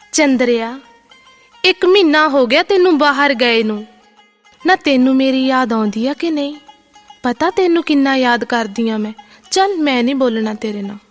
ਚੰਦਰਿਆ, 1 ਮਹੀਨਾ ਹੋ ਗਿਆ ਤੈਨੂੰ ਬਾਹਰ ਗਏ ਨੂੰ। ਨਾ ਤੈਨੂੰ ਮੇਰੀ ਯਾਦ ਆਉਂਦੀ ਆ ਕਿ ਨਹੀਂ? ਪਤਾ ਤੈਨੂੰ ਕਿੰਨਾ ਯਾਦ ਕਰਦੀ ਆ ਮੈਂ। ਚੱਲ ਮੈਂ ਨਹੀਂ ਬੋਲਣਾ ਤੇਰੇ ਨਾਲ।